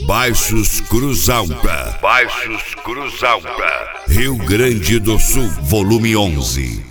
Baixos Cruzalta. Baixos Cruzalta. Rio Grande do Sul, volume 11.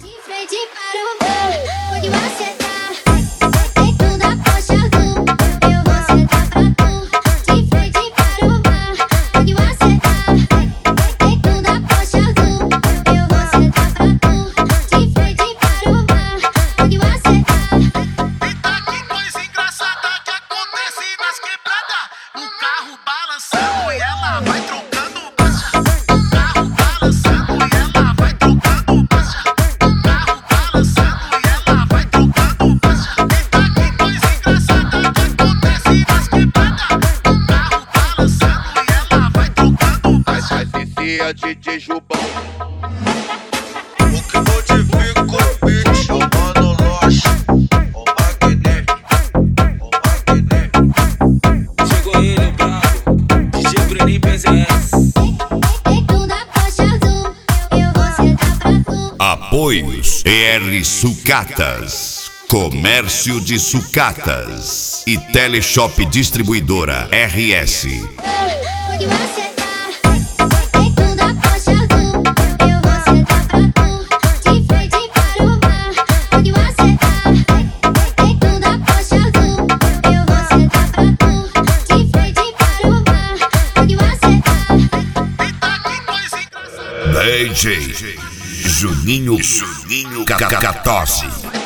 DJ Jubão, o que modifica o beat, o Mano Loche, o Magné. Chegou ele, o brabo, DJ Bruninho PZS. Apoios ER Sucatas, Comércio de Sucatas e Teleshop Distribuidora RS. DJ Juninho Cacatosse.